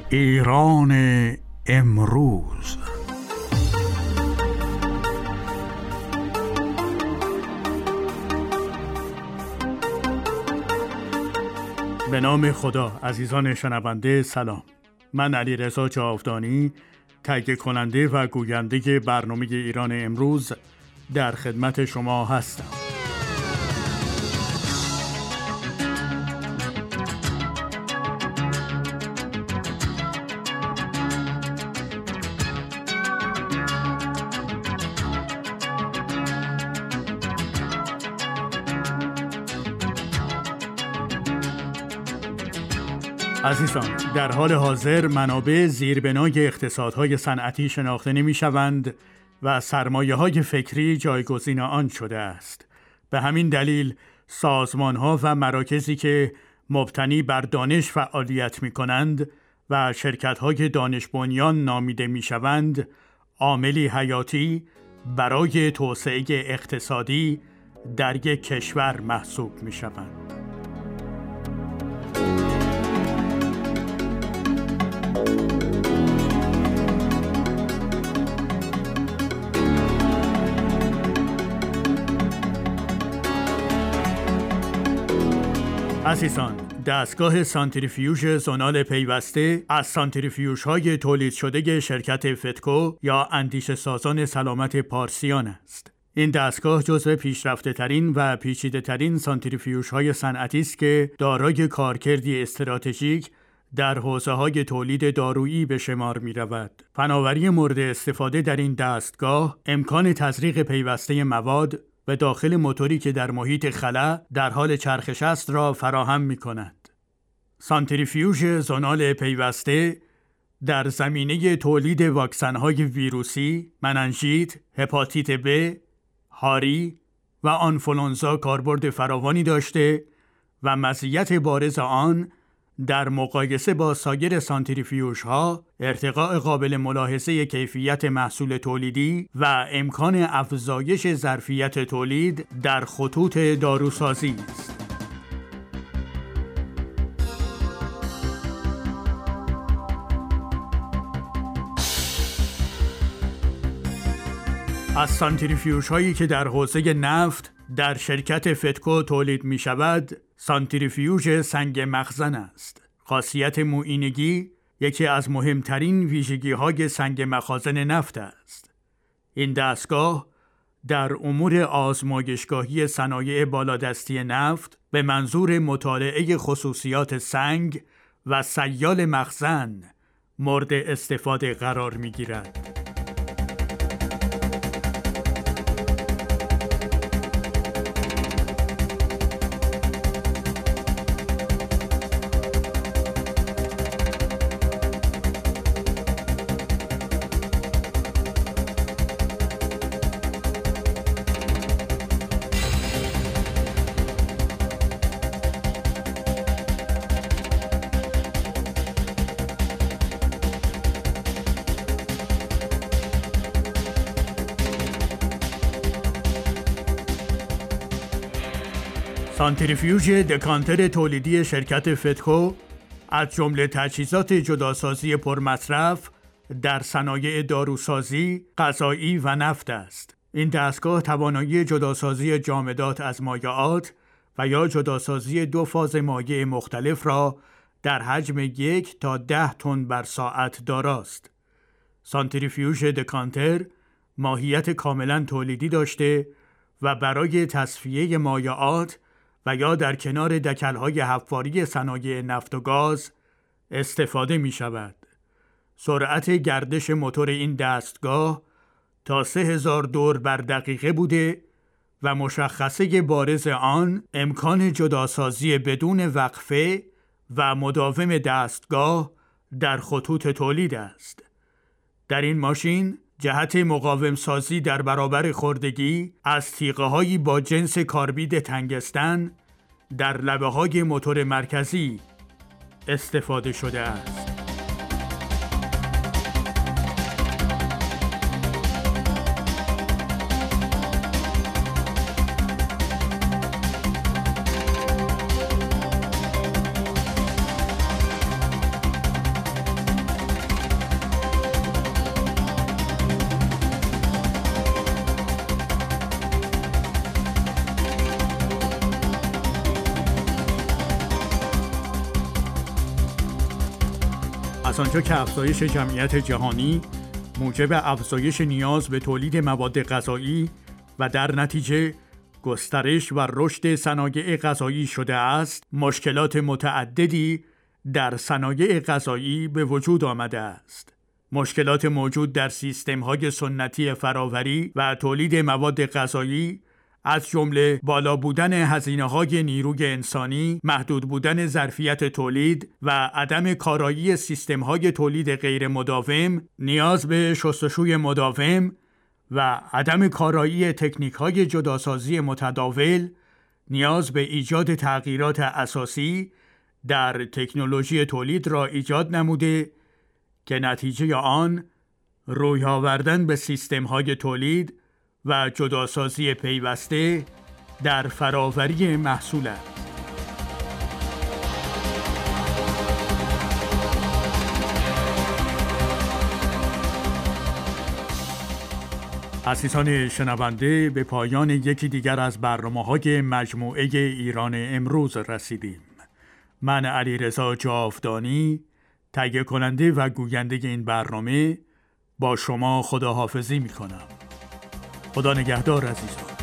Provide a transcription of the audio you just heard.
ایران امروز. به نام خدا. عزیزان شنونده سلام. من علیرضا جاودانی، تهیه کننده و گوینده برنامه ایران امروز در خدمت شما هستم. عزیزان، در حال حاضر منابع زیربنای اقتصادهای صنعتی شناخته نمی‌شوند و سرمایه‌های فکری جایگزین آن شده است. به همین دلیل سازمان‌ها و مراکزی که مبتنی بر دانش فعالیت می‌کنند و شرکت‌های دانش بنیان نامیده می‌شوند، عاملی حیاتی برای توسعه اقتصادی در یک کشور محسوب می‌شوند. عزیزان، دستگاه سانتریفیوژ زونال پیوسته از سانتریفیوژهای تولید شده شرکت فتکو یا اندیشه سازان سلامت پارسیان است. این دستگاه جزو پیشرفته ترین و پیچیده ترین سانتریفیوژهای صنعتی است که دارای کارکردی استراتژیک در حوزه‌های تولید دارویی به شمار می‌رود. فناوری مورد استفاده در این دستگاه امکان تزریق پیوسته مواد به داخل موتوری که در محیط خلا در حال چرخش است را فراهم می‌کند. سانتریفیوژ زونال پیوسته در زمینه تولید واکسن‌های ویروسی، مننژیت، هپاتیت B، هاری و آنفولانزا کاربرد فراوانی داشته و مزیت بارز آن در مقایسه با سایر سانتریفیوژها ارتقاء قابل ملاحظه کیفیت محصول تولیدی و امکان افزایش ظرفیت تولید در خطوط داروسازی است. از سانتریفیوژهایی که در حوزه نفت در شرکت فتکو تولید می شود، سانتریفیوژ سنگ مخزن است. خاصیت مویینگی یکی از مهمترین ویژگی‌های سنگ مخازن نفت است. این دستگاه در امور آزمایشگاهی صنایع بالادستی نفت به منظور مطالعه خصوصیات سنگ و سیال مخزن مورد استفاده قرار می‌گیرد. سانتریفیوژ دکانتر تولیدی شرکت فتکو از جمله تجهیزات جداسازی پرمصرف در صنایع داروسازی، غذایی و نفت است. این دستگاه توانایی جداسازی جامدات از مایعات و یا جداسازی 2 فاز مایع مختلف را در حجم 1 تا 10 تن بر ساعت داراست. سانتریفیوژ دکانتر ماهیت کاملا تولیدی داشته و برای تصفیه مایعات و یا در کنار دکل‌های حفاری صنایع نفت و گاز استفاده می شود. سرعت گردش موتور این دستگاه تا 3000 دور بر دقیقه بوده و مشخصه بارز آن امکان جداسازی بدون وقفه و مداوم دستگاه در خطوط تولید است. در این ماشین جهت مقاوم سازی در برابر خوردگی از تیغه‌هایی با جنس کاربید تنگستن در لبه‌های موتور مرکزی استفاده شده است. از آنجا که افزایش جمعیت جهانی موجب افزایش نیاز به تولید مواد غذایی و در نتیجه گسترش و رشد صنایع غذایی شده است، مشکلات متعددی در صنایع غذایی به وجود آمده است. مشکلات موجود در سیستم‌های سنتی فراوری و تولید مواد غذایی از جمله بالا بودن هزینه‌های نیروی انسانی، محدود بودن ظرفیت تولید و عدم کارایی سیستم‌های تولید غیر مداوم، نیاز به شستشوی مداوم و عدم کارایی تکنیک‌های جداسازی متداول، نیاز به ایجاد تغییرات اساسی در تکنولوژی تولید را ایجاد نموده که نتیجه آن روی آوردن به سیستم‌های تولید و جداسازی پیوسته در فراوری محصول است. عزیزان شنونده، به پایان یکی دیگر از برنامه‌های مجموعه ایران امروز رسیدیم. من علیرضا جاودانی، تهیه کننده و گوینده این برنامه، با شما خداحافظی می‌کنم. خدا نگهدار عزیزان.